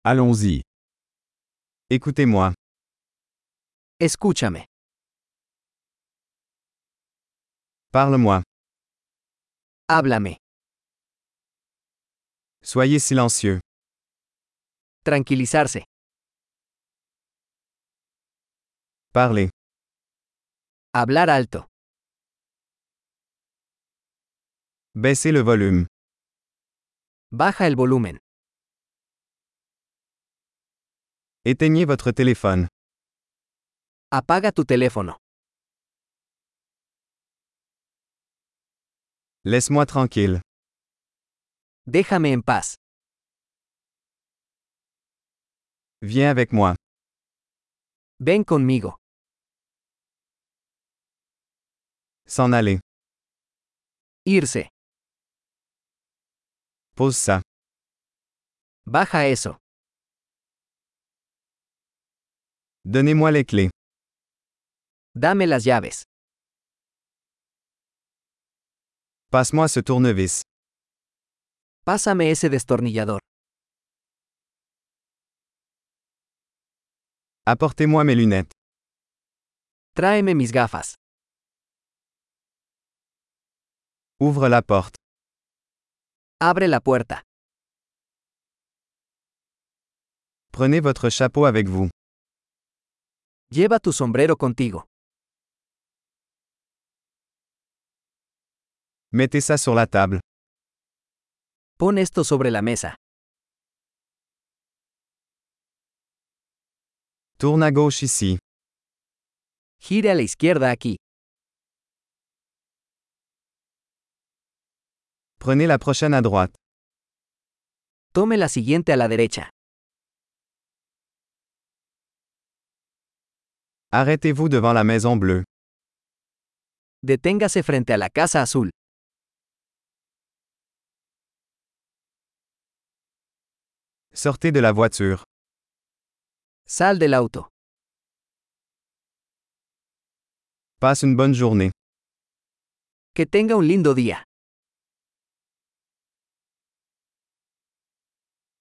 Allons-y. Écoutez-moi. Escúchame. Parle-moi. Háblame. Soyez silencieux. Tranquilizarse. Parlez. Hablar alto. Baissez le volume. Baja el volumen. Éteignez votre téléphone. Apaga tu teléfono. Laisse-moi tranquille. Déjame en paz. Viens avec moi. Ven conmigo. S'en aller. Irse. Pose ça. Baja eso. Donnez-moi les clés. Dame las llaves. Passe-moi ce tournevis. Pásame ese destornillador. Apportez-moi mes lunettes. Tráeme mis gafas. Ouvre la porte. Abre la puerta. Prenez votre chapeau avec vous. Lleva tu sombrero contigo. Mettez ça sur la table. Pon esto sobre la mesa. Tourne à gauche ici. Gire a la izquierda aquí. Prenez la prochaine à droite. Tome la siguiente a la derecha. Arrêtez-vous devant la Maison Bleue. Deténgase frente a la Casa Azul. Sortez de la voiture. Sal del auto. Passe une bonne journée. Que tenga un lindo día.